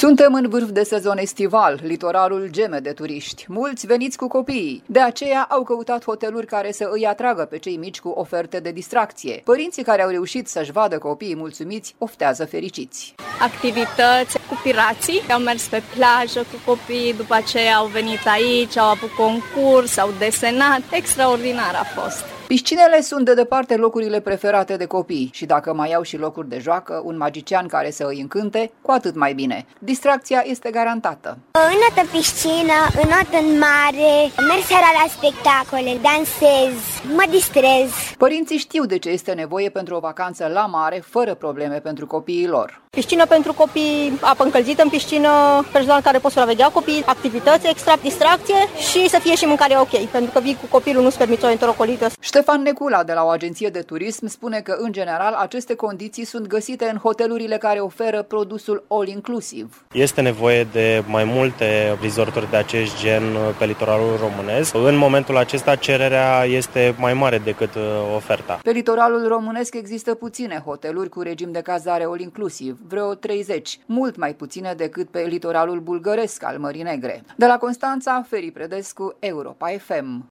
Suntem în vârf de sezon estival, litoralul geme de turiști. Mulți veniți cu copiii, de aceea au căutat hoteluri care să îi atragă pe cei mici cu oferte de distracție. Părinții care au reușit să-și vadă copiii mulțumiți oftează fericiți. Activități cu pirații, au mers pe plajă cu copiii, după aceea au venit aici, au avut concurs, au desenat, extraordinar a fost. Piscinele sunt de departe locurile preferate de copii și dacă mai au și locuri de joacă, un magician care să îi încânte, cu atât mai bine. Distracția este garantată. Înotă în piscină, înotă în mare, merg seara la spectacole, dansez, mă distrez. Părinții știu de ce este nevoie pentru o vacanță la mare, fără probleme pentru copiii lor. Piscină pentru copii, apă încălzită în piscină, personal care pot supraveghea copiii, activități extra, distracție și să fie și mâncare ok, pentru că vii cu copilul, nu-ți permiți o enterocolită. Ștefan Necula de la o agenție de turism spune că, în general, aceste condiții sunt găsite în hotelurile care oferă produsul all-inclusive. Este nevoie de mai multe resorturi de acest gen pe litoralul românesc. În momentul acesta cererea este mai mare decât oferta. Pe litoralul românesc există puține hoteluri cu regim de cazare all-inclusive, vreo 30, mult mai puține decât pe litoralul bulgăresc al Mării Negre. De la Constanța, Feri Predescu, Europa FM.